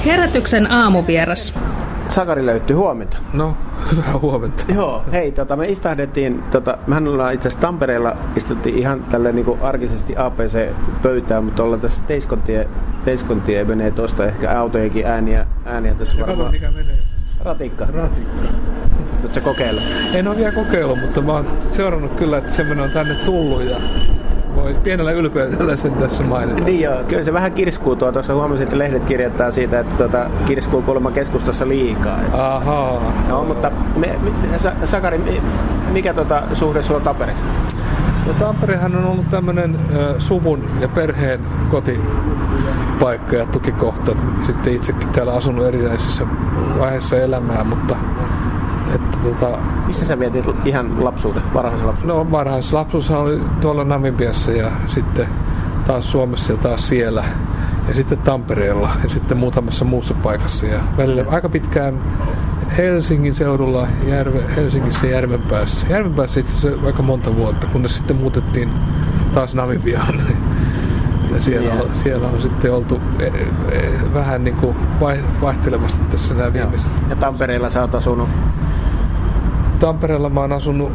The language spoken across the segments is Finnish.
Herätyksen aamuvieras. Sakari löytyi, huomenta. No, hyvää huomenta. Joo, hei, me istahdettiin, mehän ollaan itse asiassa Tampereella, istuttiin ihan tälle niinku arkisesti APC-pöytään, mutta ollaan tässä Teiskontie menee tuosta ehkä autojenkin ääniä tässä varmaan. Mikä menee? Ratikka. Nyt sä kokeilla? En ole vielä kokeillut, mutta mä oon seurannut kyllä, että semmoinen on tänne tullut ja voi pienellä ylpeydellä sen tässä mainita. Niin joo, kyllä se vähän kirskuu tuossa. Huomasin, että lehdet kirjoittaa siitä, että kirskuu kuulemma keskustassa liikaa. Ahaa. No, mutta Sakari, mikä suhde sulla on Tampereessa? No, Tamperehan on ollut tämmönen suvun ja perheen kotipaikka ja tukikohta. Sitten itsekin täällä asunut erinäisissä vaiheissa elämää, mutta missä sä vietit ihan lapsuuden, varhaislapsuuden? No, varhaislapsuushan oli tuolla Namibiassa ja sitten taas Suomessa ja taas siellä. Ja sitten Tampereella ja sitten muutamassa muussa paikassa. Ja välillä aika pitkään Helsingin seudulla, Helsingissä ja Järvenpäässä. Järvenpäässä itse asiassa aika monta vuotta, kunnes sitten muutettiin taas Namibiaan. Ja siellä on sitten oltu vähän niin kuin vaihtelevasti tässä nämä viimeiset. Ja Tampereella sä oot asunut? Tampereella mä oon asunut,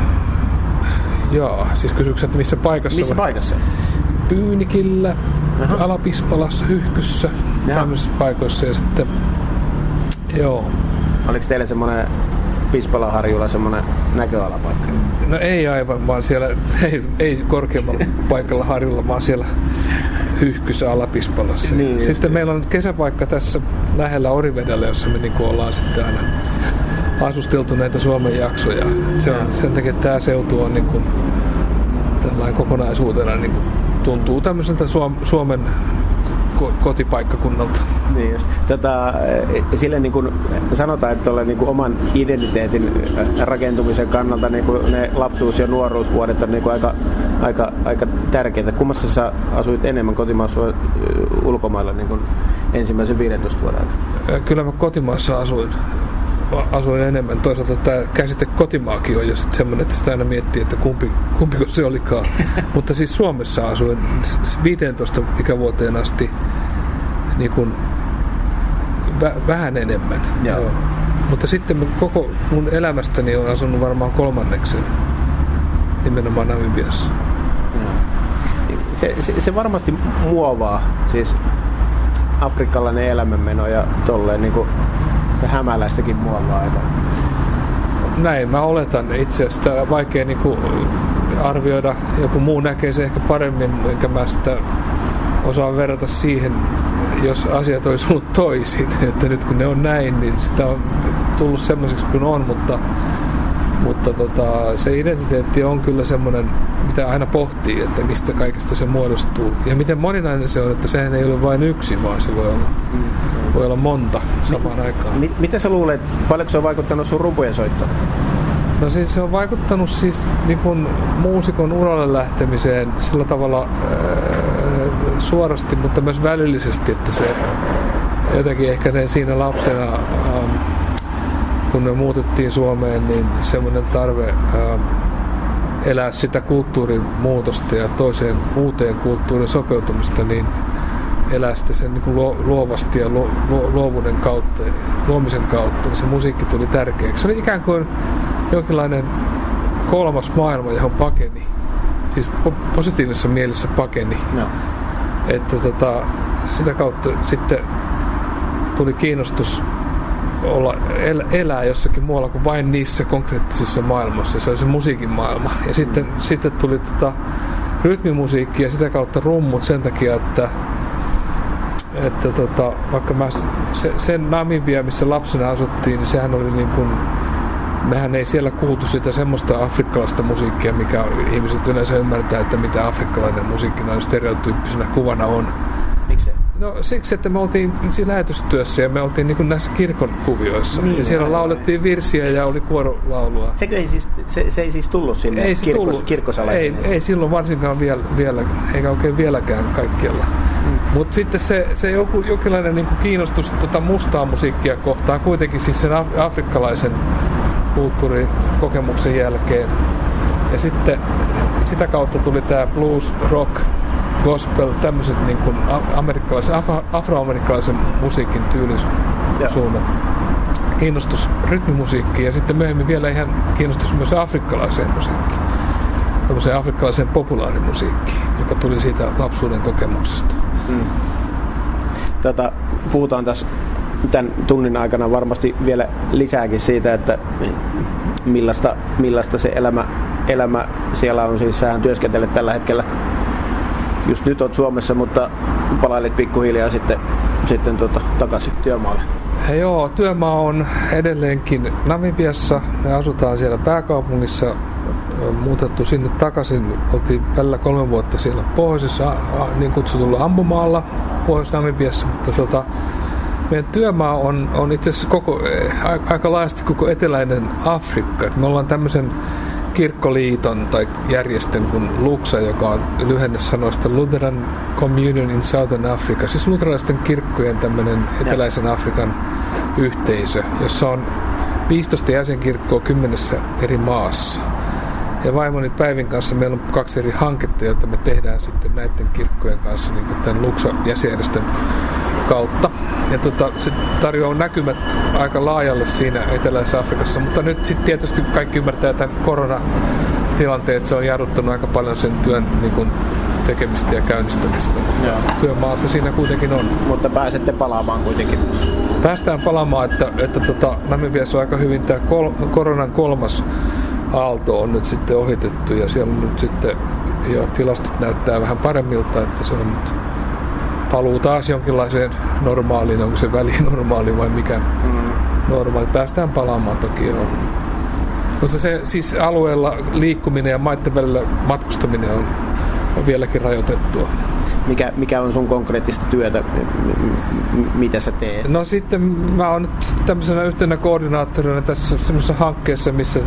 siis kysyksä, että missä paikassa? Missä paikassa? Pyynikillä, Ala-Pispalassa, Hyhkyssä, tämmöisissä paikoissa ja sitten, joo. Oliko teillä semmoinen Pispalaharjulla semmoinen näköalapaikka? No ei aivan, vaan siellä, ei korkeammalla paikalla harjulla, vaan siellä Hyhkyssä Ala-Pispalassa. Niin, sitten meillä on kesäpaikka tässä lähellä Orivedellä, jossa me niinku ollaan sitten aina asusteltu näitä Suomen jaksoja. Se on sen takia, että tämä seutu on niinku tällainen kokonaisuutena niinku tuntuu tämmöiseltä Suomen kotipaikkakunnalta. Niin just. Sille niin kuin sanotaan, että niin kuin oman identiteetin rakentumisen kannalta niin kuin ne lapsuus- ja nuoruusvuodet on niin kuin aika tärkeitä. Kummassa sä asuit enemmän, kotimaassa vai ulkomailla niin kuin ensimmäisen 15 vuoden aikana? Kyllä mä kotimaassa asuin enemmän. Toisaalta tämä käsite kotimaakin on jo semmoinen, että sitä aina miettii, että kumpiko se olikaan. Mutta siis Suomessa asuin 15 ikävuoteen asti niin kuin vähän enemmän. Joo. Mutta sitten koko mun elämästäni on asunut varmaan kolmanneksen nimenomaan Namibiassa. Se varmasti muovaa, siis afrikkalainen elämänmeno ja tolleen niin kuin se hämäläistäkin muovaa aika. Näin mä oletan. Itse asiassa vaikea niinku arvioida. Joku muu näkee se ehkä paremmin, enkä mä sitä osaa verrata siihen, jos asiat olisi ollut toisin. Että nyt kun ne on näin, niin sitä on tullut semmoiseksi kuin on, mutta se identiteetti on kyllä semmoinen, mitä aina pohtii, että mistä kaikesta se muodostuu. Ja miten moninainen se on, että sehän ei ole vain yksi, vaan se voi olla monta samaan aikaan. Mitä sä luulet, paljonko se on vaikuttanut sun rumpujen soittoon? No siis se on vaikuttanut siis niin kuin muusikon uralle lähtemiseen sillä tavalla suorasti, mutta myös välillisesti, että se jotenkin ehkä ne siinä lapsena, kun me muutettiin Suomeen, niin semmoinen tarve elää sitä kulttuurin muutosta ja toiseen uuteen kulttuurin sopeutumista, niin elää sitä sen niin kuin luovasti ja luovuuden kautta, luomisen kautta, niin se musiikki tuli tärkeäksi. Se oli ikään kuin jonkinlainen kolmas maailma, johon pakeni. Siis positiivisessa mielessä pakeni. No. Että sitä kautta sitten tuli kiinnostus elää jossakin muualla kuin vain niissä konkreettisissa maailmassa. Se oli se musiikin maailma. Ja sitten tuli rytmimusiikki ja sitä kautta rummut sen takia, että vaikka sen Namibia, missä lapsena asuttiin, niin sehän oli niin kuin, mehän ei siellä kuultu sitä semmoista afrikkalaista musiikkia, mikä ihmiset yleensä ymmärtää, että mitä afrikkalainen musiikki noin stereotyyppisenä kuvana on. Miksi? No siksi, että me oltiin siinä lähetystyössä ja me oltiin niin kuin näissä kirkon kuvioissa. Niin, ja siellä laulettiin virsiä ja oli kuorolaulua. Se ei siis tullut sinne kirkkosalaisille? Ei silloin varsinkaan vielä eikä oikein vieläkään kaikkialla. Mutta sitten se jokinlainen niin kuin kiinnostus mustaa musiikkia kohtaan kuitenkin siis sen afrikkalaisen kulttuurikokemuksen jälkeen. Ja sitten sitä kautta tuli tämä blues rock gospel, tämmöiset niin kuin afroamerikkalaisen musiikin tyylisuunnat. Kiinnostus rytmimusiikkiin ja sitten myöhemmin vielä ihan kiinnostus myös afrikkalaiseen musiikkiin. Tämmöiseen afrikkalaiseen populaarimusiikkiin, joka tuli siitä lapsuuden kokemuksesta. Puhutaan tässä tämän tunnin aikana varmasti vielä lisääkin siitä, että millaista se elämä siellä on. Siis sähän työskentelet tällä hetkellä, just nyt olet Suomessa, mutta palailit pikkuhiljaa sitten takaisin työmaalle. Joo, työmaa on edelleenkin Namibiassa. Me asutaan siellä pääkaupungissa. Muutettu sinne takaisin. Oltiin välillä 3 vuotta siellä pohjoisessa niin kutsutulla ampumaalla Pohjois-Namibiassa, mutta meidän työmaa on itse asiassa aika laajasti koko eteläinen Afrikka. Me ollaan tämmöisen kirkkoliiton tai järjestön kuin LUXA, joka on lyhenne sanoista Lutheran Communion in Southern Africa, siis luterilaisten kirkkojen tämmöinen eteläisen Afrikan yhteisö, jossa on 15 jäsenkirkkoa 10 eri maassa. Ja vaimoni Päivin kanssa meillä on 2 eri hanketta, joita me tehdään sitten näiden kirkkojen kanssa niin kuin tämän LUXA-jäsenjärjestön kautta. Ja se tarjoaa näkymät aika laajalle siinä eteläisessä Afrikassa, mutta nyt sitten tietysti kaikki ymmärtää tämän koronatilanteen, että se on jarruttanut aika paljon sen työn niin kuin tekemistä ja käynnistämistä. Työmaata siinä kuitenkin on. Mutta pääsette palaamaan kuitenkin. Päästään palaamaan, että Namibiassa on aika hyvin tämä koronan 3. aalto on nyt sitten ohitettu ja siellä on nyt sitten jo tilastot näyttää vähän paremmilta, että se on nyt paluu taas jonkinlaiseen normaaliin, onko se välinormaali vai mikä normaali. Päästään palaamaan toki joo. Mutta se siis alueella liikkuminen ja maiden välillä matkustaminen on vieläkin rajoitettua. Mikä on sun konkreettista työtä? Mitä sä teet? No sitten mä oon nyt tämmöisenä yhtenä koordinaattorina tässä semmoisessa hankkeessa, missä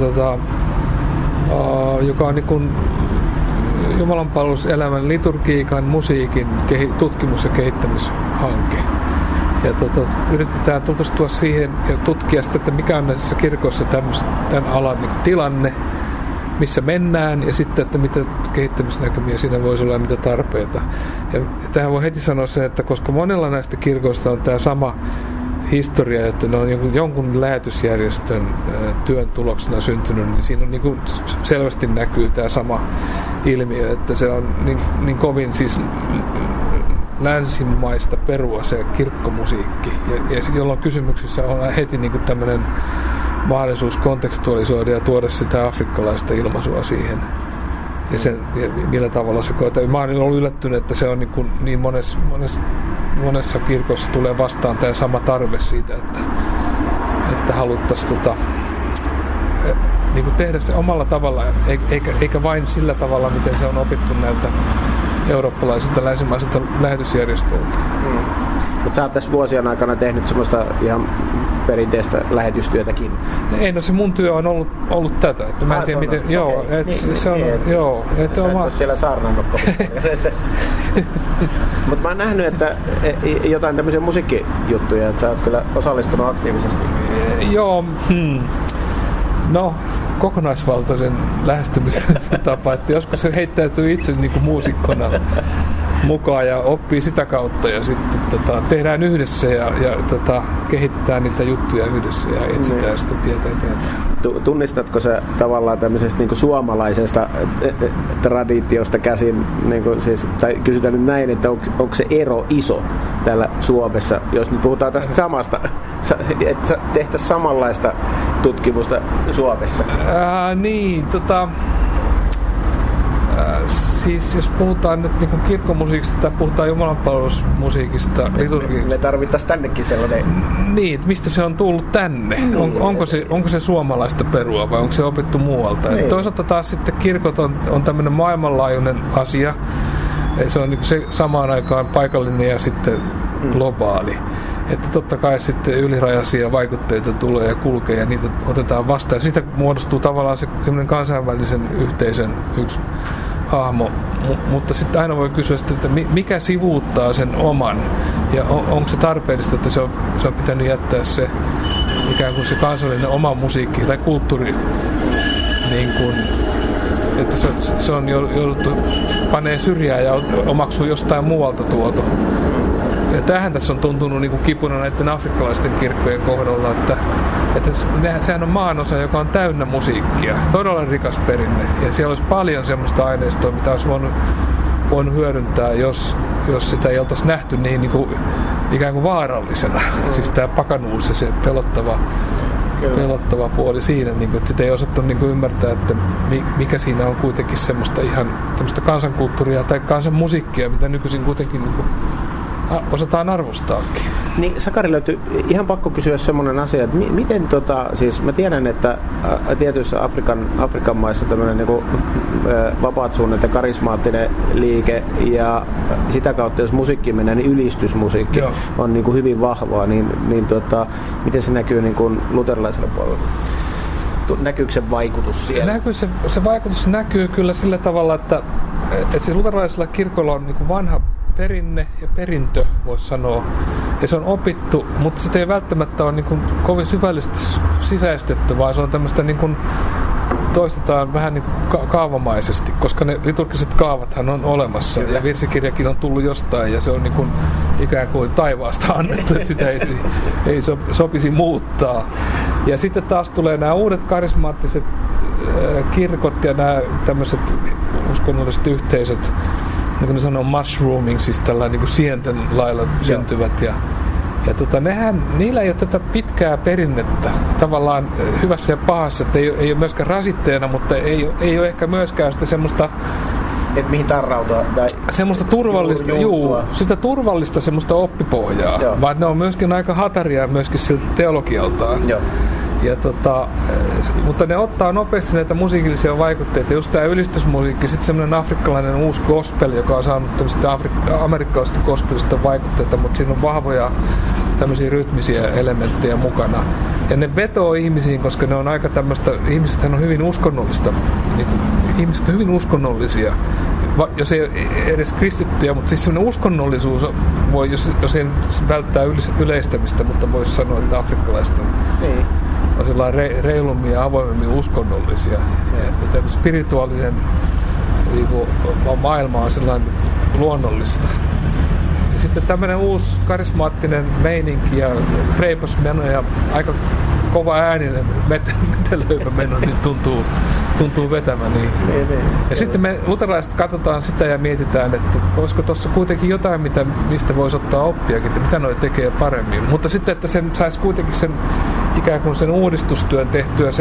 joka on niin kuin jumalanpalveluselämän liturgiikan, musiikin tutkimus- ja kehittämishanke. Ja yritetään tutustua siihen ja tutkia sitä, että mikä on näissä kirkoissa tämän alan niin tilanne, missä mennään ja sitten, että mitä kehittämisnäkymiä siinä voisi olla ja mitä tarpeita. Ja tähän voi heti sanoa sen, että koska monella näistä kirkoista on tämä sama historia, että ne on jonkun lähetysjärjestön työn tuloksena syntynyt, niin siinä on niin kuin selvästi näkyy tämä sama ilmiö, että se on niin kovin siis länsimaista perua se kirkkomusiikki. Ja jolloin kysymyksissä on heti niin kuin tämmöinen mahdollisuus kontekstualisoida ja tuoda sitä afrikkalaista ilmaisua siihen. Ja millä tavalla se koetaan. Mä oon ollut yllättynyt, että se on niin monessa kirkossa tulee vastaan tämä sama tarve siitä, että haluttaisiin niin tehdä se omalla tavalla, eikä vain sillä tavalla, miten se on opittu näiltä eurooppalaisilta länsimaisilta lähetysjärjestöiltä. Mutta sä oot tässä vuosien aikana tehnyt semmoista ihan perinteistä lähetystyötäkin. Ei, no se mun työ on ollut tätä, että mä en tiedä miten, joo, että se on, joo, että oma... Sä et siellä saarnannut Mutta mä oon nähnyt, että jotain tämmöisiä musiikkijuttuja, että sä oot kyllä osallistunut aktiivisesti. Joo, no kokonaisvaltaisen lähestymisen tapa, että joskus se heittäytyy itse niin kuin muusikkona mukaan ja oppii sitä kautta ja sitten tehdään yhdessä ja kehitetään niitä juttuja yhdessä ja etsitään sitä tietä eteenpäin. Tunnistatko sä tavallaan tämmöisestä niin kuin suomalaisesta traditiosta käsin, niin kuin siis, tai kysytään nyt näin, että onko se ero iso täällä Suomessa, jos nyt puhutaan tästä samasta, että tehtäisiin samanlaista tutkimusta Suomessa? Siis jos puhutaan nyt niin kirkkomusiikista tai puhutaan jumalanpalvelusmusiikista, liturgiasta. Me tarvittaisiin tännekin sellainen. Niin, mistä se on tullut tänne? Onko se suomalaista perua vai onko se opittu muualta? Niin. Toisaalta taas sitten kirkot on tämmöinen maailmanlaajuinen asia. Se on niin se samaan aikaan paikallinen ja sitten globaali. Että totta kai sitten ylirajaisia vaikutteita tulee ja kulkee ja niitä otetaan vastaan. Ja siitä muodostuu tavallaan semmoinen kansainvälisen yhteisön yksi hahmo. Mutta sitten aina voi kysyä sitä, että mikä sivuuttaa sen oman. Ja onko se tarpeellista, että se on pitänyt jättää se ikään kuin se kansallinen oma musiikki tai kulttuuri niin kuin että se on jouduttu panee syrjään ja omaksuu jostain muualta tuotu. Ja tämähän tässä on tuntunut niin kuin kipuna näiden afrikkalaisten kirkkojen kohdalla, että sehän on maanosa, joka on täynnä musiikkia, todella rikas perinne. Ja siellä olisi paljon semmoista aineistoa, mitä olisi voinut hyödyntää, jos sitä ei oltaisi nähty niin kuin ikään kuin vaarallisena. Siis tämä pakanuus ja se pelottava puoli siinä, niin kuin, että sitä ei osattu niin kuin ymmärtää, että mikä siinä on kuitenkin semmoista ihan tämmöistä kansankulttuuria tai kansanmusiikkia, mitä nykyisin kuitenkin niin kuin osataan arvostaakin. Niin, Sakari, löytyy ihan pakko kysyä semmoinen asia, että miten siis mä tiedän, että tietyissä Afrikan maissa tämmöinen niinku vapaat suunnat ja karismaattinen liike ja sitä kautta, jos musiikki menee, niin ylistysmusiikki on niinku hyvin vahvaa, niin miten se näkyy niinku luterilaisella puolella? Näkyykö se vaikutus siellä? Se vaikutus näkyy kyllä sillä tavalla, että siis luterilaisella kirkolla on niinku vanha perinne ja perintö, voisi sanoa. Ja se on opittu, mutta sitä ei välttämättä ole niin kuin kovin syvällisesti sisäistetty, vaan se on tämmöistä niin kuin toistetaan vähän niin kuin kaavamaisesti, koska ne liturgiset kaavathan on olemassa. Kyllä. Ja virsikirjakin on tullut jostain ja se on niin kuin ikään kuin taivaasta annettu, että sitä ei sopisi muuttaa. Ja sitten taas tulee nämä uudet karismaattiset kirkot ja nämä tämmöiset uskonnolliset yhteisöt, niin kuin ne sanoo mushrooming, siis tällainen niin kuin sienten lailla syntyvät. Ja niillä ei ole tätä pitkää perinnettä tavallaan hyvässä ja pahassa, että ei ole myöskään rasitteena, mutta ei ole ehkä myöskään sitä semmoista, että mihin tarrautua tai semmoista turvallista, sitä turvallista semmoista oppipohjaa, vaan ne on myöskin aika hataria myöskin siltä teologialtaan. Joo. Ja mutta ne ottaa nopeasti näitä musiikillisia vaikutteita, just tämä ylistysmusiikki, sitten semmoinen afrikkalainen uusi gospel, joka on saanut tämmöistä amerikkalaisesta gospelista vaikutteita, mutta siinä on vahvoja tämmöisiä rytmisiä elementtejä mukana. Ja ne vetoo ihmisiin, koska ne on aika tämmöistä, ihmisethän on hyvin uskonnollista, niin ihmiset on hyvin uskonnollisia, jos ei edes kristittyjä, mutta siis semmoinen uskonnollisuus voi, jos ei välttää yleistämistä, mutta voisi sanoa, että afrikkalaiset on sellainen reilummin ja avoimemmin uskonnollisia. Ja spirituaalinen maailma on sellainen luonnollista. Ja sitten tämmöinen uusi karismaattinen meininki ja reipas meno ja aika kova ääninen metelöivä meno, niin tuntuu vetämään. Niin. Ja sitten me luterilaiset katsotaan sitä ja mietitään, että olisiko tuossa kuitenkin jotain, mistä voisi ottaa oppiakin, että mitä noi tekee paremmin. Mutta sitten, että sen saisi kuitenkin sen ikään kuin sen uudistustyön tehtyä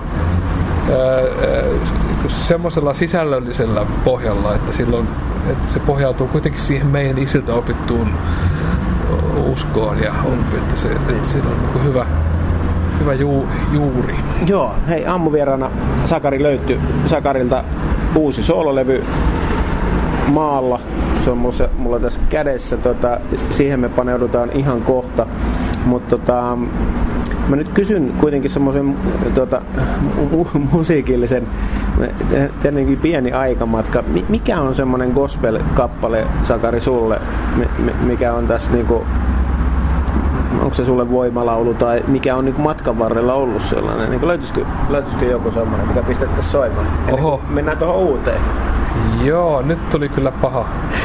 semmoisella sisällöllisellä pohjalla, että että se pohjautuu kuitenkin siihen meidän isiltä opittuun uskoon ja että siinä on niin hyvä juuri. Joo, hei, aamuvieraana Sakari löytyi Sakarilta uusi soololevy Maalla. Se on mulla tässä kädessä. Siihen me paneudutaan ihan kohta. Mutta mä nyt kysyn kuitenkin semmoisen musiikillisen tietenkin pieni aikamatka. Mikä on semmoinen gospel-kappale, Sakari, sulle? Mikä on tässä niinku, onko se sulle voimalaulu tai mikä on niinku matkan varrella ollut sellainen? Niinku löytyisikö joku semmoinen, mikä pistettäisiin soimaan? Oho. Mennään tuohon uuteen. Joo, nyt tuli kyllä paha.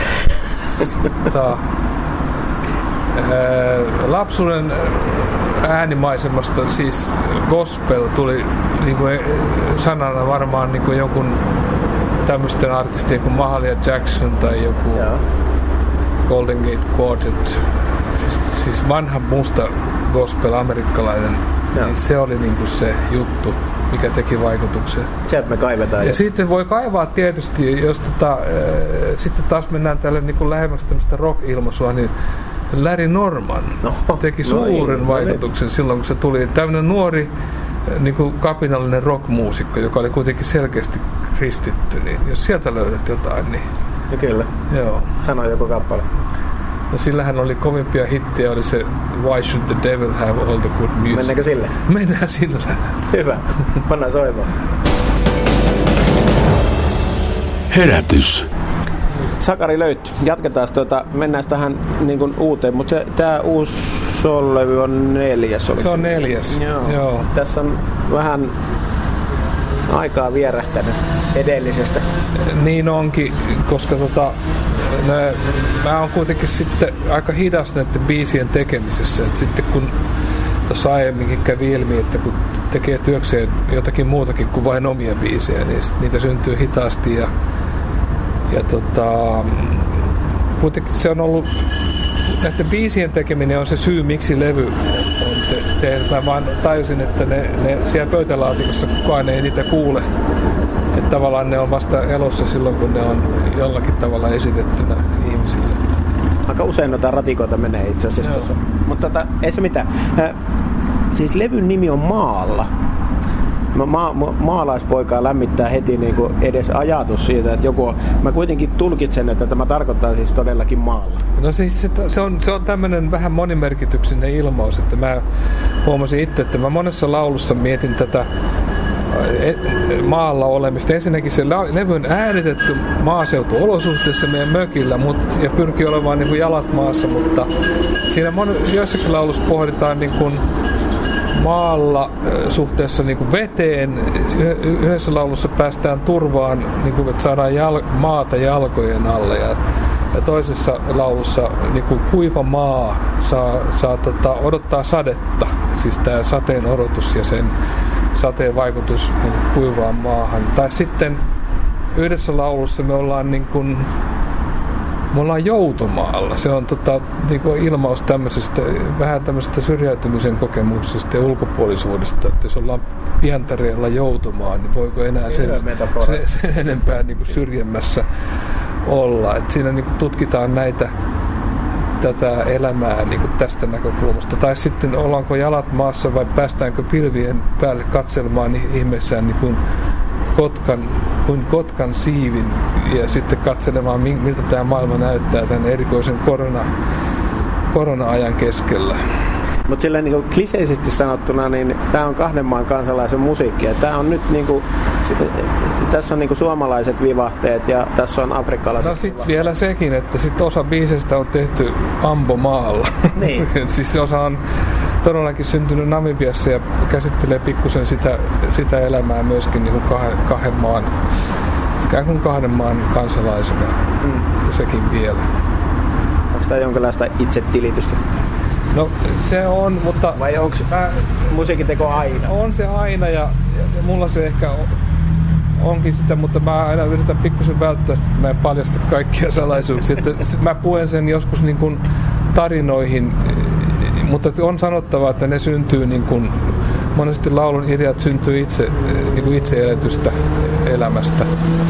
Lapsuuden äänimaisemasta, siis gospel tuli niin kuin sanana varmaan niin kuin jonkun tämmöisten artistien kuin Mahalia Jackson tai joku Golden Gate Quartet, siis vanha musta gospel amerikkalainen, niin se oli niin kuin se juttu, mikä teki vaikutuksen. Sieltä me kaivetaan. Ja sitten voi kaivaa tietysti, jos sitten taas mennään tälle niin kuin lähemmäksi tämmöistä rock-ilmaisua, niin Larry Norman teki suuren vaikutuksen silloin, kun se tuli. Tämmöinen nuori niin kuin kapinallinen rockmuusikko, joka oli kuitenkin selkeästi kristitty, niin jos sieltä löydät jotain, niin... Ja kyllä. Joo. Sano joku kappale. No sillähän oli kovimpia hittejä, oli se Why Should the Devil Have All the Good Music. Mennäänkö sille? Mennään sillä. Hyvä. Pannaan soimaan. Herätys. Sakari löytyi. Jatketaan mennään tähän niin kuin uuteen, mutta tämä uusi soul-levy on 4. Se on 4. Joo. Tässä on vähän aikaa vierähtänyt edellisestä. Niin onkin, koska mä oon kuitenkin sitten aika hidas näiden biisien tekemisessä. Et sitten kun tuossa aiemminkin kävi ilmi, että kun tekee työkseen jotakin muutakin kuin vain omia biisejä, niin niitä syntyy hitaasti ja kuitenkin se on ollut, näiden biisien tekeminen on se syy, miksi levy on tehnyt. Mä vaan tajusin, että ne siellä pöytälaatikossa kukaan ei niitä kuule. Että tavallaan ne on vasta elossa silloin, kun ne on jollakin tavalla esitettynä ihmisille. Aika usein noita ratikoita menee itse asiassa tuossa. Mutta ei se mitään. Siis levyn nimi on Maalla. Maalaispoikaa lämmittää heti niin kuin edes ajatus siitä, että joku on. Mä kuitenkin tulkitsen, että tämä tarkoittaa siis todellakin maalla. No siis se on tämmöinen vähän monimerkityksinen ilmaus, että mä huomasin itse, että mä monessa laulussa mietin tätä maalla olemista. Ensinnäkin se levy on äänitetty maaseutuolosuhteissa meidän mökillä ja pyrkii olemaan niin kuin jalat maassa, mutta siinä joissakin laulussa pohditaan niin kuin maalla suhteessa niin kuin veteen. Yhdessä laulussa päästään turvaan, niin kuin, että saadaan maata jalkojen alle ja toisessa laulussa niin kuin kuiva maa saa odottaa sadetta. Siis tämä sateen odotus ja sen sateen vaikutus niin kuivaan maahan. Tai sitten yhdessä laulussa me ollaan joutomaalla. Se on niin kuin ilmaus tämmöisestä, vähän tämmöisestä syrjäytymisen kokemuksesta ja ulkopuolisuudesta. Että jos ollaan Pientareella joutomaa, niin voiko enää sen enempää niin kuin syrjemmässä olla. Et siinä niin kuin tutkitaan tätä elämää niin kuin tästä näkökulmasta. Tai sitten ollaanko jalat maassa vai päästäänkö pilvien päälle katselemaan ihmeissään niin kuin kotkan siivin ja sitten katselemaan, miltä tämä maailma näyttää tämän erikoisen korona-ajan keskellä. Mutta sillä niin kliseisesti sanottuna, niin tämä on kahden maan kansalaisen musiikkia. Tämä on nyt tässä on suomalaiset vivahteet ja tässä on afrikkalaiset. No sitten vielä sekin, että osa biisestä on tehty Ambomaalla. Niin. Siis osa on todellakin syntynyt Namibiassa ja käsittelee pikkusen sitä elämää myöskin niin kuin ikään kuin kahden maan kansalaisena. Mutta sekin vielä. Onko tämä jonkinlaista itsetilitystä? No se on, mutta vai onko musiikinteko aina? On se aina ja mulla se ehkä onkin sitä, mutta mä aina yritän pikkusen välttää sitä, että mä en paljasta kaikkia salaisuuksia. Mä puen sen joskus niin kuin tarinoihin, mutta on sanottava, että ne syntyy niin kuin, monesti laulun ideat syntyy itse eletystä elämästä.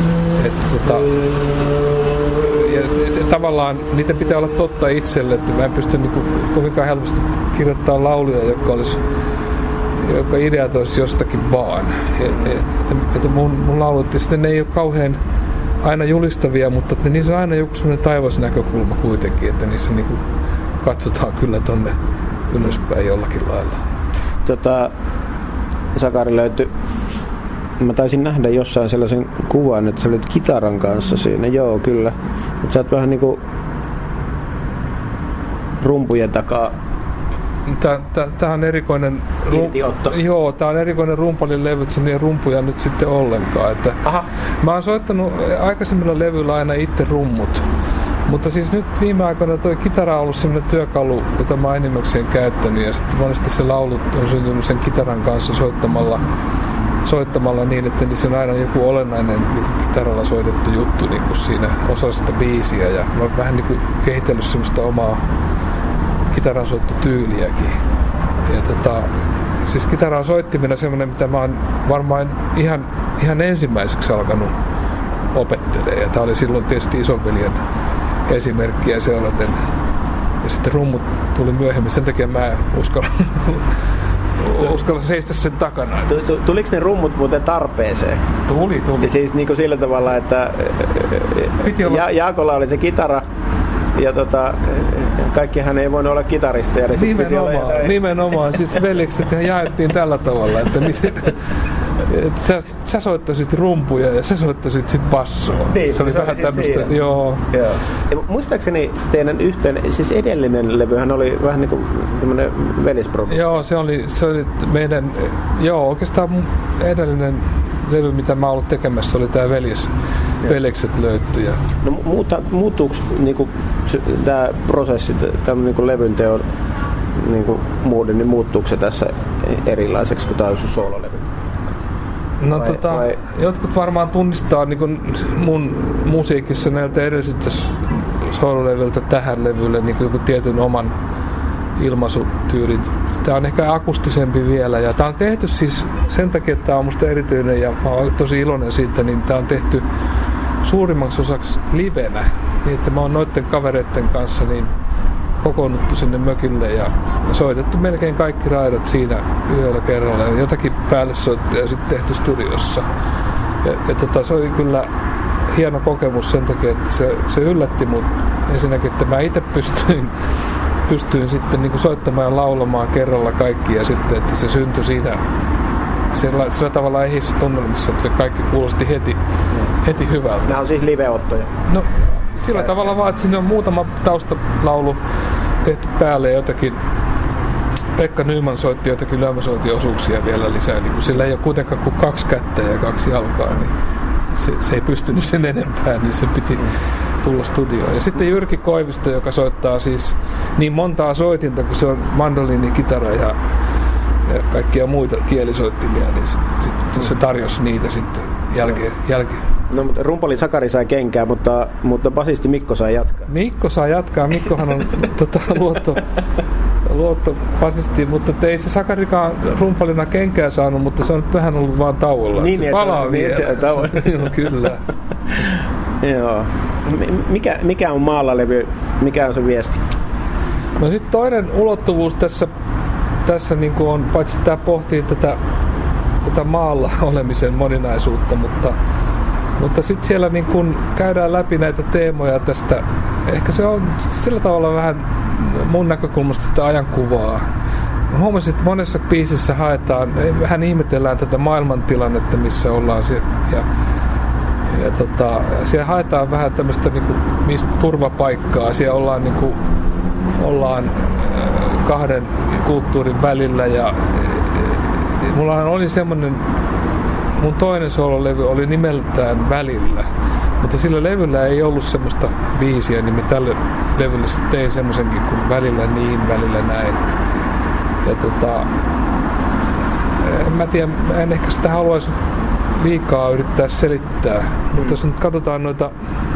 Tavallaan niitä pitää olla totta itselle, että mä en pysty kovinkaan helposti kirjoittamaan lauluja, jotka ideat olisi jostakin vaan. Että mun laulut, sitten ne ei ole kauhean aina julistavia, mutta niissä on aina joku sellainen taivasnäkökulma kuitenkin, että niissä katsotaan kyllä tonne ylöspäin jollakin lailla. Sakari löytyi. Mä taisin nähdä jossain sellaisen kuvan, että sä olit kitaran kanssa siinä. Joo, kyllä. Mutta sä oot vähän niinku rumpujen takaa. Tää on erikoinen Joo, tää on erikoinen rumpalin levy, että se ei rumpuja nyt sitten ollenkaan. Että mä oon soittanut aikaisemmilla levyillä aina itse rummut. Mutta siis nyt viime aikoina toi kitara on ollut sellainen työkalu, jota mä oon enimmäkseen käyttänyt. Ja sitten monesti se laulut on syntynyt sen kitaran kanssa soittamalla niin, että niissä on aina joku olennainen kitaralla soitettu juttu niin kuin siinä osa sitä biisiä. Ja mä oon vähän niin kuin kehitellyt semmoista omaa kitaran soittotyyliäkin. Ja siis kitaran soittimena semmoinen, mitä mä oon varmaan ihan ensimmäiseksi alkanut opettelemaan. Ja tää oli silloin tietysti isonveljen esimerkkiä seuraten. Ja sitten rummut tuli myöhemmin, sen takia mä uskalla seistä sen takana. Tuliko ne rummut muuten tarpeeseen? Tuli. Ja siis niin kuin sillä tavalla, että Jaakolla oli se kitara ja kaikkihan ei voinut olla kitaristeja. Nimenomaan. Siis veljekset jaettiin tällä tavalla, että sä soittasit rumpuja ja sä soittasit sit bassoa. Niin, se oli vähän tämmöistä, joo. Ja muistaakseni teidän siis edellinen levyhän oli vähän niin kuin tämmönen velisprodu. Joo, se oli meidän, oikeastaan edellinen levy, mitä mä oon ollut tekemässä, oli tää Veljekset löytty. No muuttuuko niinku, tämä prosessi, tämän niinku levyn teon niinku, muuden, niin muuttuuko se tässä erilaiseksi kuin tämä on sun soololevy? No jotkut varmaan tunnistaa niin kuin mun musiikissa näiltä edellisiltä soololeviltä tähän levylle niin kuin tietyn oman ilmaisutyylin. Tää on ehkä akustisempi vielä ja tää on tehty siis sen takia, että tää on musta erityinen ja mä oon tosi iloinen siitä, niin tää on tehty suurimmaksi osaksi livenä, niin että mä oon noitten kavereitten kanssa niin kokoonnuttu sinne mökille ja soitettu melkein kaikki raidat siinä yhdellä kerralla ja jotakin päälle soittajia sitten tehty studiossa. Ja se oli kyllä hieno kokemus sen takia, että se yllätti mut ensinnäkin, että mä itse pystyin sitten niin kuin soittamaan ja laulamaan kerralla kaikki ja sitten, että se syntyi siinä sillä tavalla ehissä tunnelmissa, että se kaikki kuulosti heti hyvältä. Nämä on siis live-ottoja? No sillä tavalla vaan, että siinä on muutama taustalaulu tehty päälle ja jotakin. Pekka Nyman soitti jotakin lyömäsointiosuuksia vielä lisää, niin kun sillä ei ole kuitenkaan kuin 2 kättä ja 2 jalkaa, niin se ei pystynyt sen enempää, niin se piti tulla studioon. Ja sitten Jyrki Koivisto, joka soittaa siis niin montaa soitinta, kun se on mandoliini, kitara ja kaikkia muita kielisoittimia, niin se tarjosi niitä sitten jälkeen. No, mutta rumpali Sakari sai kenkää, mutta basisti Mikko sai jatkaa. Mikko saa jatkaa. Mikkohan on luotto basisti, mutta ei se Sakarikaan rumpalina kenkää saanut, mutta se on nyt vähän ollut vaan tauolla. Niin, se palaa vielä. Joo, kyllä. Joo. Mikä on Maalla-levy? Mikä on se viesti? No sitten toinen ulottuvuus tässä niin kuin on, paitsi tämä pohtii tätä maalla olemisen moninaisuutta, mutta sitten siellä niin kun käydään läpi näitä teemoja tästä, ehkä se on sillä tavalla vähän mun näkökulmasta tätä ajankuvaa. Huomasin, että monessa biisissä vähän ihmetellään tätä maailmantilannetta, missä ollaan ja siellä haetaan vähän tämmöistä niinku, turvapaikkaa, siellä ollaan 2 kulttuurin välillä ja mullahan oli semmoinen, mun toinen soololevy oli nimeltään Välillä, mutta sillä levyllä ei ollut semmoista biisiä, niin mä tälle levylle sitten tein semmoisenkin kuin Välillä niin, Välillä näin. Ja en mä tiedä, en ehkä sitä haluaisi liikaa yrittää selittää, mutta jos nyt katsotaan noita,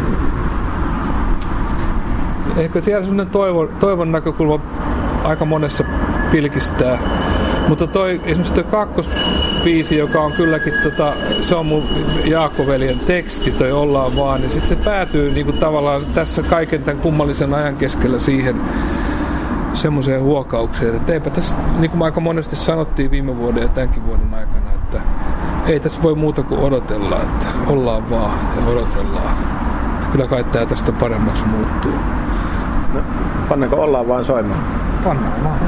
ehkä siellä semmoinen toivon näkökulma aika monessa pilkistää. Mutta esimerkiksi tuo kakkosbiisi, joka on kylläkin, se on mun Jaakko-veljen teksti, toi Ollaan vaan, niin sitten se päätyy niinku tavallaan tässä kaiken tämän kummallisen ajan keskellä siihen semmoiseen huokaukseen, että eipä tässä, niin kuin aika monesti sanottiin viime vuoden ja tämänkin vuoden aikana, että ei tässä voi muuta kuin odotella, että ollaan vaan ja odotellaan. Että kyllä kai tää tästä paremmaksi muuttuu. No, pannaanko Ollaan vaan soimaan? Pannaan vaan.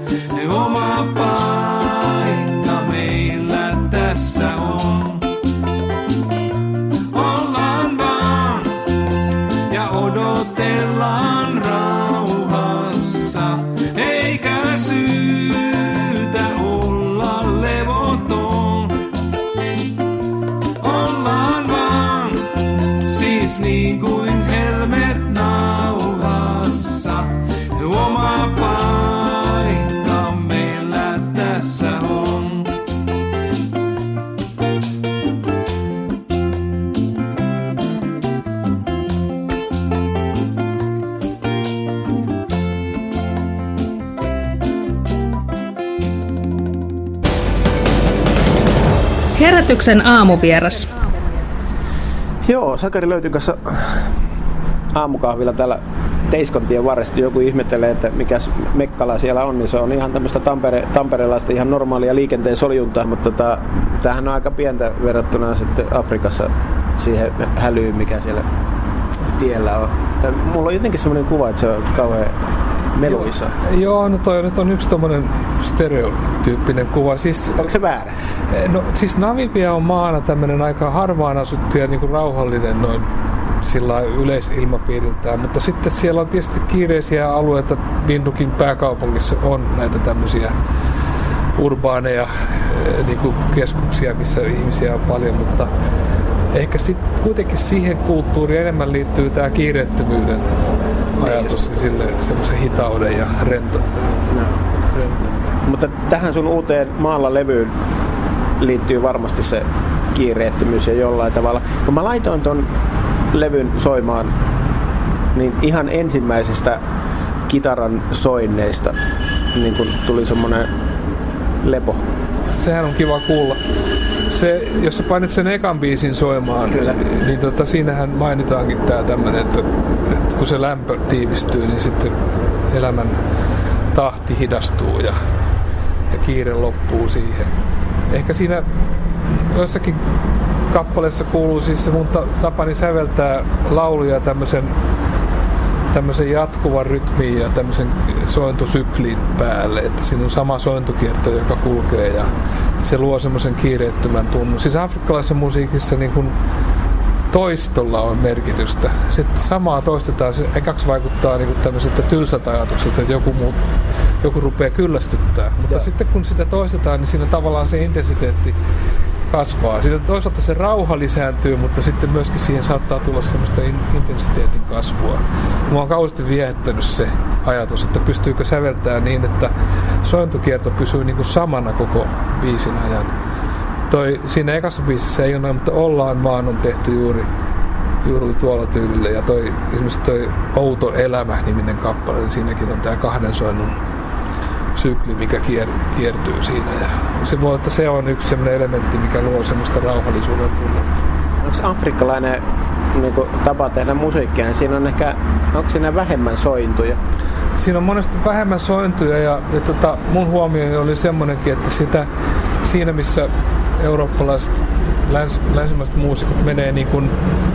Oma paikka meillä tässä on. Ollaan vaan ja odotellaan rauhassa, eikä syytä olla levoton. Ollaan vaan siis niin kuin helmet nauhassa. Oma paikka meillä tässä on. Herätyksen aamuvieras. Joo, Sakari löytyi kanssa aamukahvilla täällä Teiskontien varresta. Joku ihmettelee, että mikäs mekkala siellä on, niin se on ihan tämmöistä tamperelaista ihan normaalia liikenteen soljuntaa, mutta tämähän on aika pientä verrattuna sitten Afrikassa siihen hälyyn, mikä siellä tiellä on. Mulla on jotenkin semmoinen kuva, että se on kauhean meluissa. Joo, no toi nyt on yksi tommonen stereotyyppinen kuva. Siis, onko se väärä? No siis Namibia on maana tämmönen aika harvaan asuttu ja niinku rauhallinen noin sillä yleisilmapiiriltään, mutta sitten siellä on tietysti kiireisiä alueita. Windhoekin pääkaupungissa on näitä tämmöisiä urbaaneja niinku keskuksia, missä ihmisiä on paljon, mutta ehkä sitten kuitenkin siihen kulttuuriin enemmän liittyy tämä kiireettömyyden ajatus, semmoisen hitauden ja rento. Mutta tähän sun uuteen Maalla levyyn liittyy varmasti se kiireettömyys ja jollain tavalla. Kun mä laitoin ton levyn soimaan, niin ihan ensimmäisestä kitaran soinneista niin kun tuli semmonen lepo. Sehän on kiva kuulla. Se, jos sä painat sen ekan biisin soimaan, kyllä, niin siinähän mainitaankin tää tämmönen, että kun se lämpö tiivistyy, niin sitten elämän tahti hidastuu ja kiire loppuu siihen. Ehkä siinä jossakin kappaleessa kuuluu siis se mun tapani säveltää lauluja tämmöisen jatkuvan rytmiin ja tämmöisen sointusyklin päälle, että siinä on sama sointukierto, joka kulkee ja se luo semmoisen kiireettömän tunnun. Siis afrikkalaisessa musiikissa niin kun toistolla on merkitystä. Sitten samaa toistetaan, se ekaksi vaikuttaa niin tämmöiseltä tylsältä ajatukselta, että joku rupeaa kyllästyttää. Mutta sitten kun sitä toistetaan, niin siinä tavallaan se intensiteetti kasvaa. Siitä toisaalta se rauha lisääntyy, mutta sitten myöskin siihen saattaa tulla semmoista intensiteetin kasvua. Mua on kauheasti viehättänyt se ajatus, että pystyykö säveltämään niin, että sointukierto pysyy niin kuin samana koko biisin ajan. Siinä ekassa biisissä ei ole, mutta Ollaan vaan on tehty juuri tuolla tyylillä. Ja esimerkiksi toi Outo elämä-niminen kappale, niin siinäkin on tää kahden soinnun sykli, mikä kiertyy siinä. Ja se voi, että se on yksi semmoinen elementti, mikä luo semmoista rauhallisuuden tunnetta. Onko afrikkalainen niin tapa tehdä musiikkia, niin siinä on ehkä, onko siinä vähemmän sointuja? Siinä on monesti vähemmän sointuja ja mun huomioni oli semmoinenkin, että siinä missä eurooppalaiset länsimaiset muusikot menee niin kuin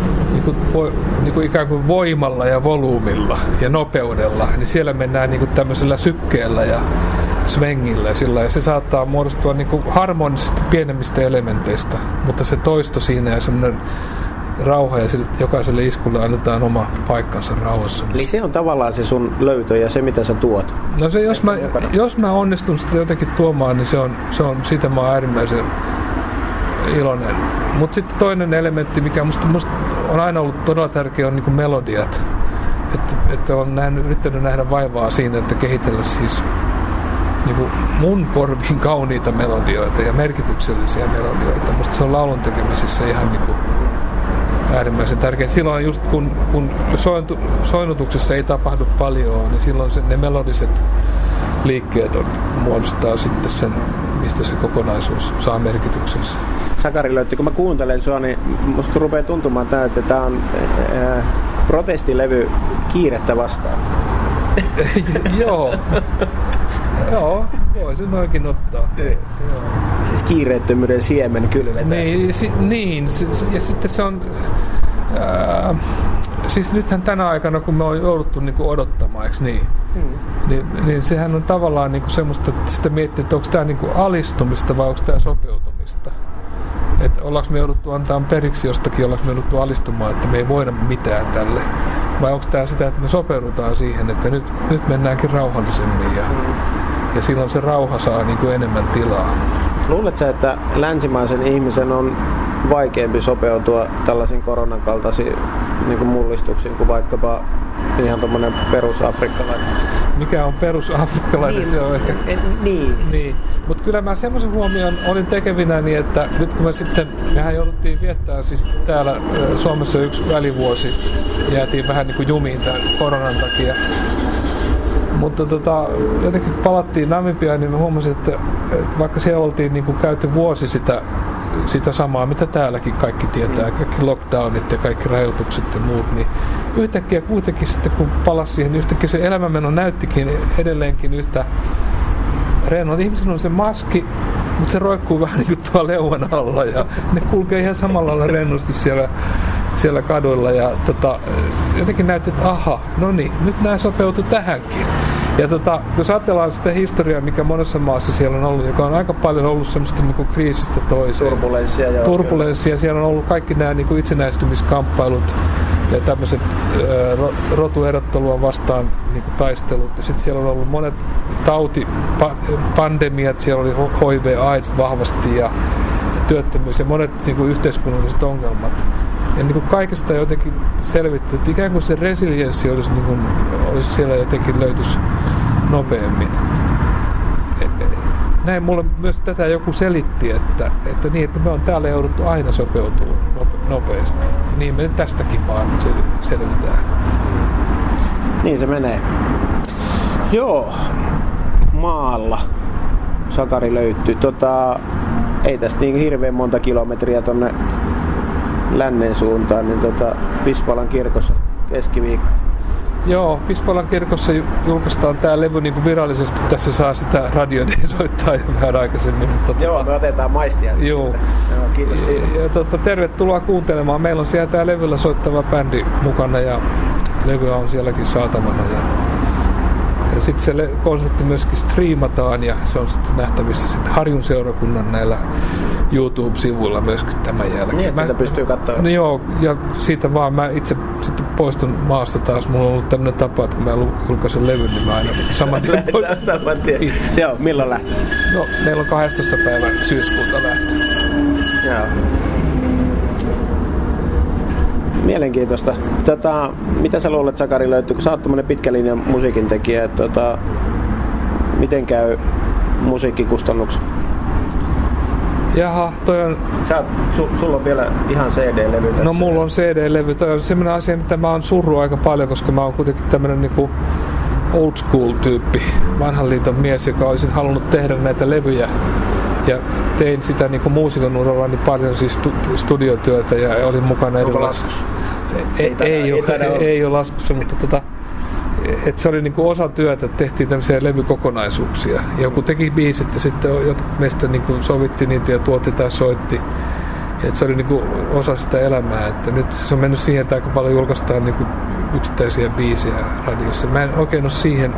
ikään kuin voimalla ja volyymilla ja nopeudella, niin siellä mennään niin kuin tämmöisellä sykkeellä ja svengillä ja se saattaa muodostua niin kuin harmonisesti pienemmistä elementeistä, mutta se toisto siinä ja semmoinen rauha ja jokaiselle iskulle annetaan oma paikkansa rauhassa. Eli se on tavallaan se sun löytö ja se mitä sä tuot? No se jos mä onnistun sitä jotenkin tuomaan, niin se on siitä mä oon äärimmäisen iloinen. Mutta sitten toinen elementti, mikä musta on aina ollut todella tärkeä, on niinku melodiat. Että on yrittänyt nähdä vaivaa siinä, että kehitellä siis niinku mun korviin kauniita melodioita ja merkityksellisiä melodioita. Musta se on laulun tekemisissä ihan niinku äärimmäisen tärkeää. Silloin just kun soinnutuksessa ei tapahdu paljon, niin silloin ne melodiset liikkeet muodostaa sitten sen, mistä se kokonaisuus saa merkityksensä. Sakari löytyy, kun mä kuuntelen sua, niin musta rupeaa tuntumaan tää, että tää on protestilevy kiirettä vastaan. Joo, voi sen oikein ottaa. Siis kiireettömyyden siemen kylvetään. Niin, ja sitten se on... siis nythän tänä aikana, kun me on jouduttu niinku odottamaan, eikö niin? Niin sehän on tavallaan niinku semmoista, että sitä miettii, että onko tämä niinku alistumista vai onko tämä sopeutumista. Että ollaanko me jouduttu antaa periksi jostakin, ollaanko me jouduttu alistumaan, että me ei voida mitään tälle. Vai onko tämä sitä, että me sopeudutaan siihen, että nyt mennäänkin rauhallisemmin ja silloin se rauha saa niinku enemmän tilaa. Luuletko sä, että länsimaisen ihmisen on vaikeampi sopeutua tällaisiin koronan kaltaisiin niin mullistuksiin kuin vaikkapa ihan tommonen perusafrikkalainen? Mikä on perusafrikkalainen? Niin, se on ehkä... Niin. Mutta kyllä mä semmoisen huomioon olin tekevinäni, että nyt kun mehän jouduttiin viettää siis täällä Suomessa yksi välivuosi, jäätiin vähän niin kuin jumiin tämän koronan takia. Mutta jotenkin palattiin Namibiaan, niin mä huomasin, että vaikka siellä oltiin niin kuin käyty vuosi sitä samaa, mitä täälläkin kaikki tietää, kaikki lockdownit ja kaikki rajoitukset ja muut, niin yhtäkkiä kuitenkin sitten kun palasi siihen, niin yhtäkkiä se elämänmeno näyttikin edelleenkin yhtä rennoa. Ihmisillä on se maski, mutta se roikkuu vähän niin kuin tuolla leuan alla ja ne kulkee ihan samalla lailla rennosti siellä kaduilla ja jotenkin näytti, että aha, no niin, nyt nämä sopeutui tähänkin. Ja jos ajatellaan sitä historiaa, mikä monessa maassa siellä on ollut, joka on aika paljon ollut semmoista niin kuin kriisistä toiseen. Turbulenssia. Siellä on ollut kaikki nämä niin kuin itsenäistymiskamppailut ja tämmöiset rotuerottelua vastaan niin kuin taistelut. Ja sitten siellä on ollut monet tautipandemiat, siellä oli HIV, AIDS vahvasti ja työttömyys ja monet niin kuin yhteiskunnalliset ongelmat. Ja niin kuin kaikesta jotenkin selvitti, että ikään kuin se resilienssi olisi siellä jotenkin löytyisi nopeammin. Näin mulle myös tätä joku selitti, että me on täällä jouduttu aina sopeutumaan nopeasti. Ja niin me tästäkin vaan selvitään. Niin se menee. Joo, maalla Sakari löytyy. Ei tästä niin hirveän monta kilometriä tonne lännen suuntaan, niin Pispalan kirkossa keskiviikko. Joo, Pispalan kirkossa julkaistaan tää levy niin kuin virallisesti. Tässä saa sitä radioa soittaa jo vähän aikaisemmin. Mutta joo, me otetaan maistia. Joo. Kiitos siitä. Ja tervetuloa kuuntelemaan. Meillä on siellä tää levyllä soittava bändi mukana ja levyä on sielläkin saatavana. Ja sitten se konsertti myöskin striimataan ja se on sitten nähtävissä sitten Harjun seurakunnan näillä YouTube-sivuilla myöskin tämän jälkeen. Niin, että sitä pystyy katsomaan. No joo, ja siitä vaan mä itse sitten poistun maasta taas. Mulla on ollut tämmönen tapa, että kun mä julkaisen levyn, niin mä aina saman tien poistun. Joo, milloin lähtee? No, meillä on 12. päivän syyskuuta lähtö. Joo. Mielenkiintoista. Mitä sä luulet, Sakari, löytyy, kun sä oot tämmönen pitkän linjan musiikin tekijä, että miten käy musiikkikustannukset? Jaha, toi on... Sulla on vielä ihan CD-levy tässä. No mulla on CD-levy. Toi on semmoinen asia, mitä mä oon surru aika paljon, koska mä oon kuitenkin tämmönen niinku old school tyyppi, vanhan liiton mies, joka olisin halunnut tehdä näitä levyjä. Ja tein sitä niinku muusikon urallani paljon siis studiotyötä ja olin mukana erilaisissa. Ei ole laskussa, mutta että se oli niinku osa työtä, että tehtiin tämmöisiä levykokonaisuuksia. Ja kun teki biisit ja sitten jotkut meistä niinku sovitti niitä ja tuotti tai soitti. Että se oli niinku osa sitä elämää. Että nyt se on mennyt siihen, että aika paljon julkaistaan niinku yksittäisiä biisejä radiossa. Mä en oikein ole siihen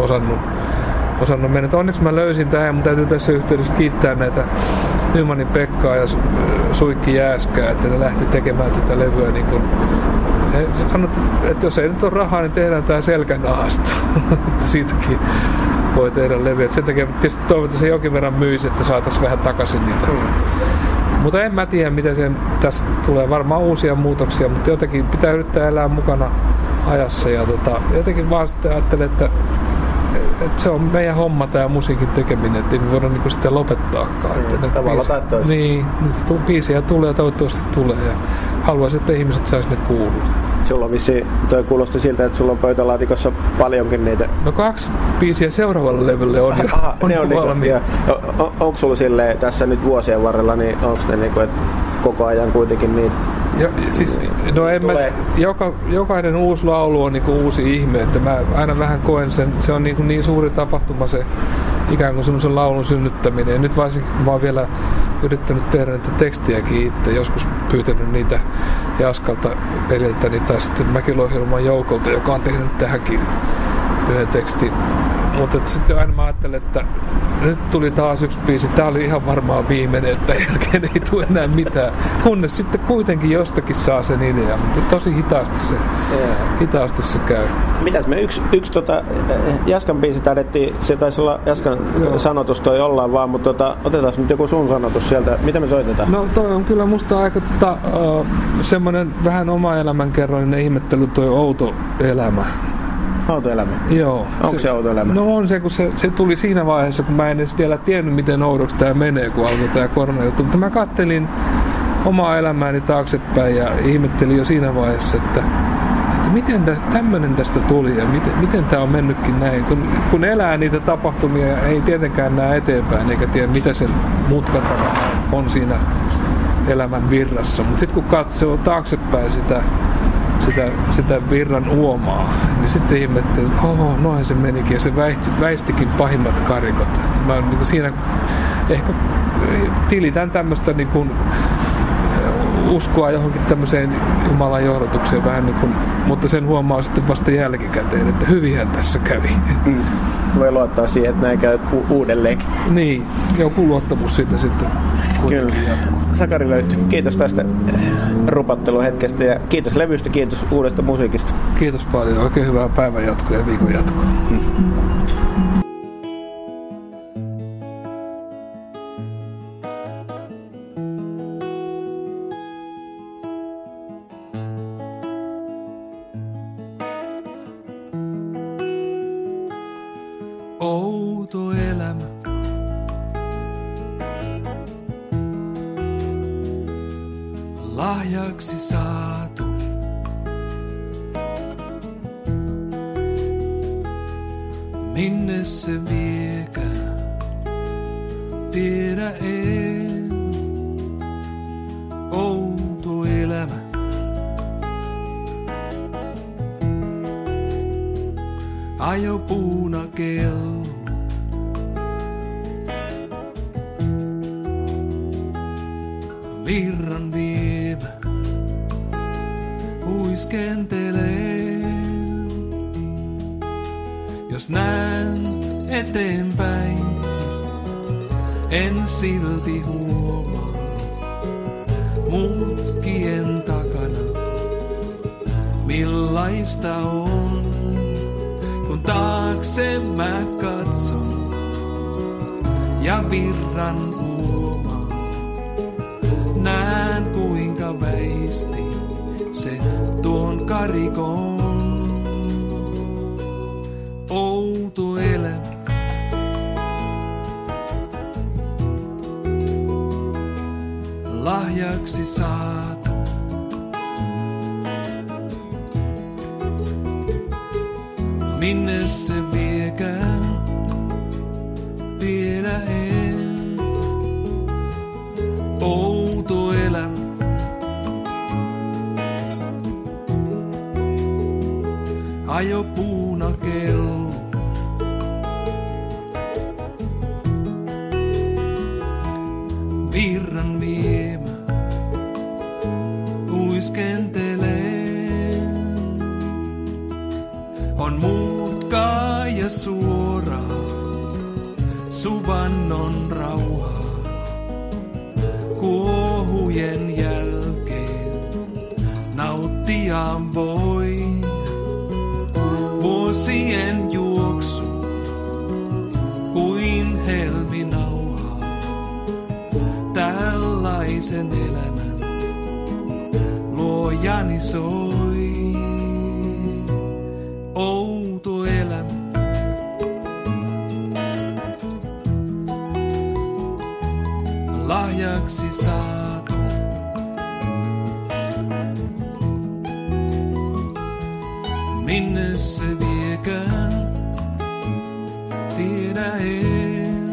osannut mennä. Onneksi mä löysin tähän, mutta täytyy tässä yhteydessä kiittää näitä Nymanin Pekkaa ja Suikki Jääskää, että ne lähti tekemään tätä levyä niin kuin sanottu, että jos ei nyt ole rahaa, niin tehdään tää selkänahasta. Siitäkin voi tehdä levyä. Sen takia tietysti toivon, että se jonkin verran myisi, että saataisiin vähän takaisin niitä. Mutta en mä tiedä, mitä tässä tulee. Varmaan uusia muutoksia, mutta jotenkin pitää yrittää elää mukana ajassa. Ja jotenkin vaan sitten ajattelen, että se on meidän homma tämä musiikin tekeminen, ettei me voida niinku sitä lopettaakaan. Tavalla tai toista. Niin, biisejä tulee ja toivottavasti tulee ja haluaisin, että ihmiset sais ne kuulua. Sulla on vissiin, toi kuulosti siltä, että sulla on pöytälaatikossa paljonkin niitä. No 2 biisiä seuraavalle levylle on jo valmiina. Onko sulla silleen tässä nyt vuosien varrella, niin onko ne niinku, että koko ajan kuitenkin niitä? Siis, no jokainen uusi laulu on niinku uusi ihme, että mä aina vähän koen sen, se on niin suuri tapahtuma se ikään kuin semmoisen laulun synnyttäminen. Ja nyt varsinkin kun mä oon vielä yrittänyt tehdä niitä tekstiäkin itse, joskus pyytänyt niitä Jaskalta veljeltäni tai sitten Mäkilohjelman Joukolta, joka on tehnyt tähänkin yhden tekstin. Mutta sitten aina mä ajattelin, että nyt tuli taas yksi biisi. Tää oli ihan varmaan viimeinen, että jälkeen ei tule enää mitään. Kunnes sitten kuitenkin jostakin saa sen idea. Mutta tosi hitaasti se käy. Mitäs me yksi Jaskan biisi taidettiin, se taisi olla Jaskan sanotus toi ollaan vaan, mutta otetaan nyt joku sun sanotus sieltä. Mitä me soitetaan? No toi on kyllä musta aika semmoinen vähän oma elämänkerroinen ihmettely, toi outo elämä. Outo elämä? Joo. Onko se outo elämä? No on se, kun se tuli siinä vaiheessa, kun mä en edes vielä tiennyt, miten oudoksi tää menee, kun alkoi tää koronajuttu. Mutta mä kattelin omaa elämääni taaksepäin ja ihmettelin jo siinä vaiheessa, että miten tämmönen tästä tuli ja miten tää on mennytkin näin. Kun elää niitä tapahtumia ja ei tietenkään näe eteenpäin eikä tiedä, mitä sen mutkan on siinä elämän virrassa. Mutta sitten kun katsoo taaksepäin sitä virran uomaa, niin sitten ihmettelin, että noin se menikin ja se väistikin pahimmat karikot. Että mä niin siinä ehkä tilitän tämmöistä niin uskoa johonkin tämmöiseen Jumalan johdotukseen vähän niin kuin, mutta sen huomaa sitten vasta jälkikäteen, että hyvinhän tässä kävi. Voi luottaa siihen, että näin käy uudelleen. Niin, joku luottamus siitä sitten kuitenkin jatkuu. Sakari löytyy. Kiitos tästä rupatteluhetkestä ja kiitos levystä, kiitos uudesta musiikista. Kiitos paljon. Oikein hyvää päivän jatkoa ja viikon jatkoa. Outo elämä. Lahjaksi saatu. Minne se viekää? Tiedä en. Outo elämä. Ajo puunakello. Virran viemä. Uiskentelee. Jos näen eteenpäin, en silti huomaa mutkien takana, millaista on. Kun taakse mä katson ja virran huomaan, näen kuinka väisti se tuon karikon. Outo elämä. Lahjaksi saatu. Minne se viekään, tiedä en. Outo elämä. Ajo puunakello. Virran viemä. Uiskentelee. On mutkaa ja suoraa, suvannon rauhaa. Kuohujen jälkeen nauttia voi. Vuosien juoksu kuin helminauha. Tällaisen elämän luojani soi. Outo elämä. Lahjaksi saatu. Minne se viekään, tiedä en.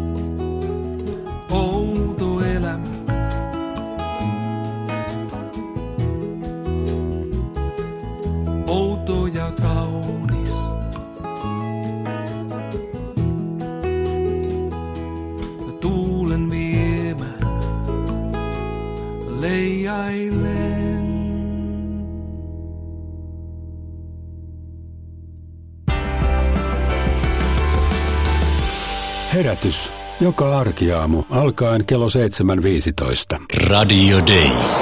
Outo elämä. Outo ja kaunis. Tuulen viemä. Leijailen. Herätys joka arkiaamu alkaen kello 7.15. Radio Day.